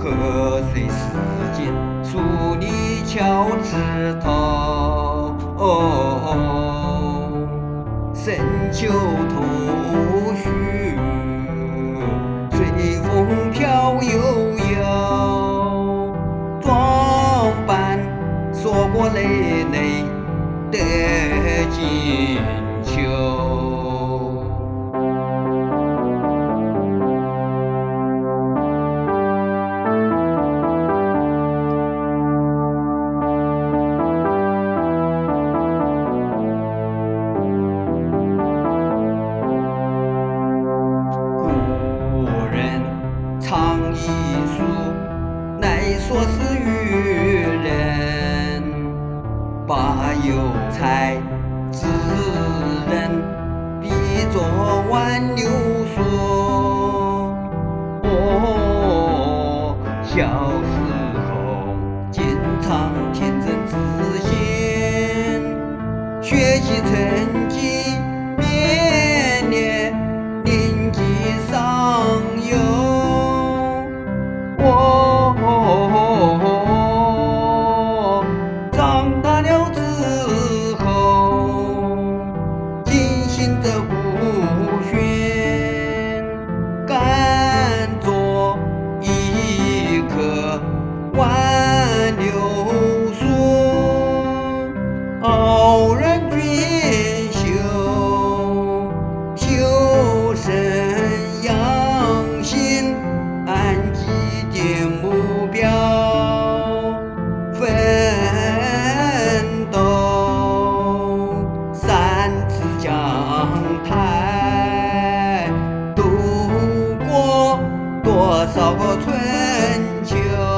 河水似锦，数里桥枝头。深秋头绪，随风飘悠悠。装扮硕果累累的金秋。唱一首，乃说是愚人，把有才之人比作挽留说。小时候经常天真自信，学习成绩勉励年纪上有。长大了之后，进行着孤悬，甘做一棵挽留树，傲然俊秀，修身养性，按既定目标奋斗，三次江台，度过多少个春秋。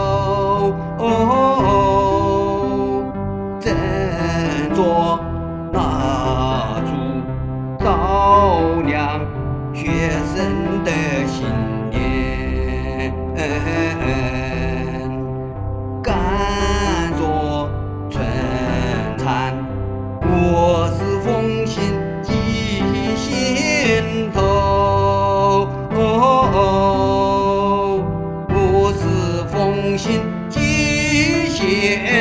振作蜡烛，照亮学生的心念。甘若春蚕，我是奉行记心头。我是奉行记心